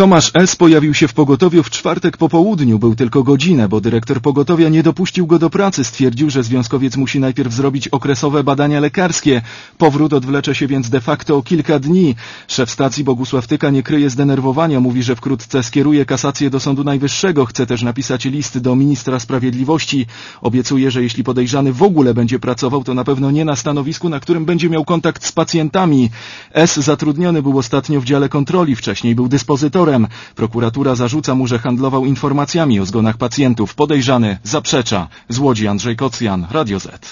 Tomasz S. pojawił się w pogotowiu w czwartek po południu. Był tylko godzinę, bo dyrektor pogotowia nie dopuścił go do pracy. Stwierdził, że związkowiec musi najpierw zrobić okresowe badania lekarskie. Powrót odwlecze się więc de facto o kilka dni. Szef stacji Bogusław Tyka nie kryje zdenerwowania. Mówi, że wkrótce skieruje kasację do Sądu Najwyższego. Chce też napisać list do ministra sprawiedliwości. Obiecuje, że jeśli podejrzany w ogóle będzie pracował, to na pewno nie na stanowisku, na którym będzie miał kontakt z pacjentami. S. zatrudniony był ostatnio w dziale kontroli. Wcześniej był dyspozytorem. Prokuratura zarzuca mu, że handlował informacjami o zgonach pacjentów. Podejrzany zaprzecza. Z Łodzi Andrzej Kocjan, Radio Z.